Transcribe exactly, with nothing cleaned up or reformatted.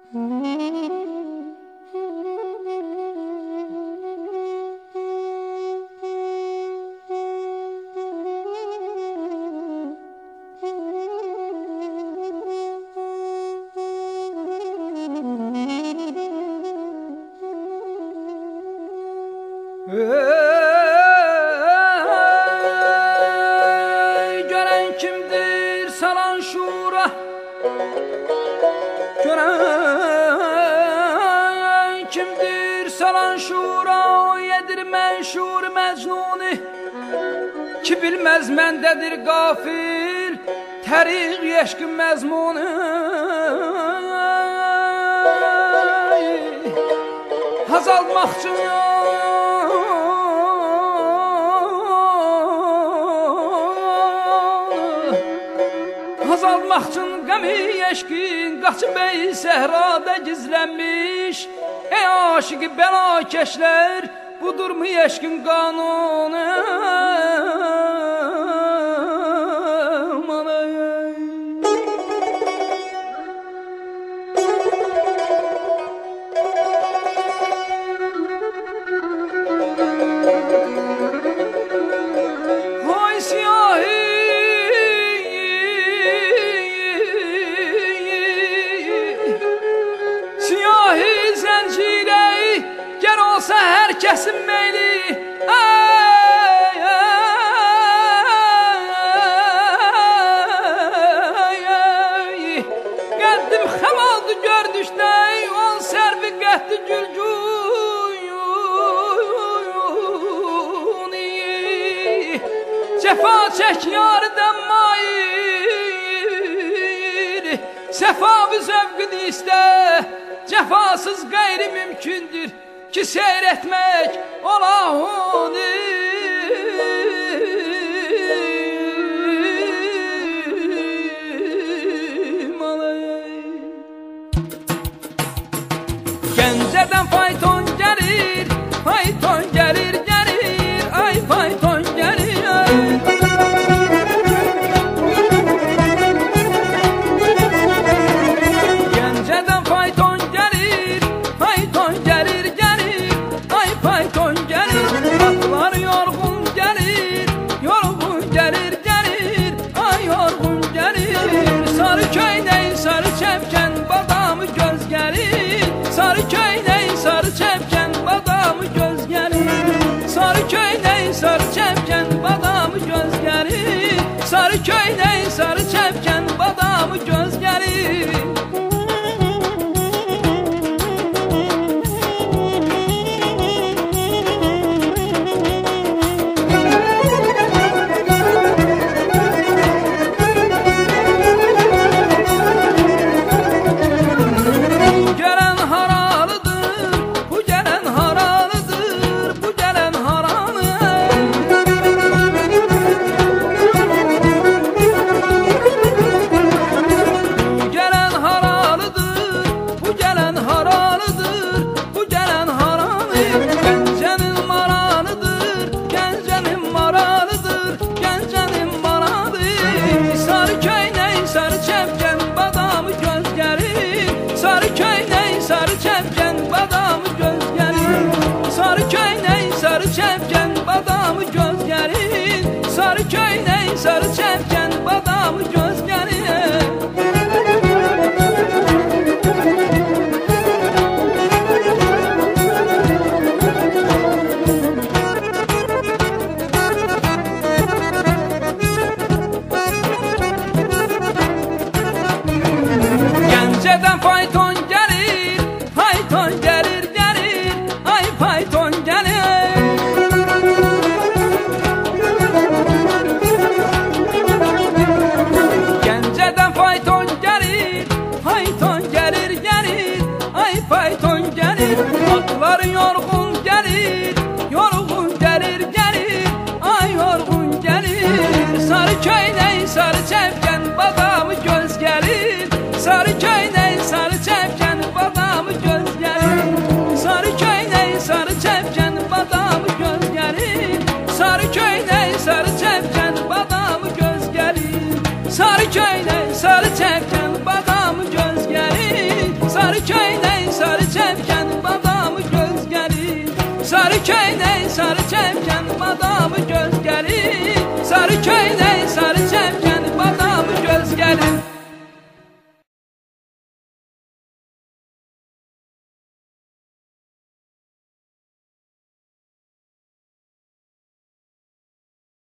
Ey, gören kimdir salan şura, gören kimdir salan şura, o yedir menşur mecnuni, ki bilmez mendedir gafil, terik yeşkin mezmunu. Haz almaq üçün Haz almaq üçün qəmi yeşkin, qaçı bey səhrada gizlənmiş. Ey aşıqı bəlakeşlər, budur mu yeşkin qanunu? Herkesin meyli, ay, ay, ay. Qəddim xam oldu gördüşdəy, on sərvi qəhdi gülcuni. Cəfa çək yarıdan mayir, səfa-vı zövqünü istə, cəfasız qeyri mümkündür ki seyretmek olahuni. Gəncədən fayton gəlir, fayton gəlir, gəlir, ay fayton gəlir, ay. Gəncədən fayton gəlir, fayton gəlir, fayton gəlir, atlar yorğun gəlir, yorğun gəlir, gəlir, ay yorğun gəlir. Sarı köynək, sarı çəpkən, badamı göz gəlir. Sarı köynək, sarı çəpkən, badamı göz gəlir. Sarı köynək, sarı çəpkən, badamı göz gəlir. Sarı köynək, sarı çəpkən, badamı göz gəlir. Sarı köynək, sarı çəpkən, badamı göz gəlir. Gəncədən fayton gəlir, fayton gəlir, gəlir, ay fayton gəlir. Atlar yorğun gəlir, yorğun gəlir, gəlir, ay yorğun gəlir. Sarı köynək, sarı çəpkən, badamı göz gəlir. Sarı köynək, sarı çəpkən, badamı göz gəlir. Sarı köynək, sarı çəpkən, badamı göz gəlir. Sarı köynək, sarı çəpkən, badamı göz gəlir. Sarı köynək, sarı çəpkən, badamı göz gəlir. Sarı köynək sarı çepken badamı göz gelir. Sarı köynək, sarı çepken badamı göz gelir.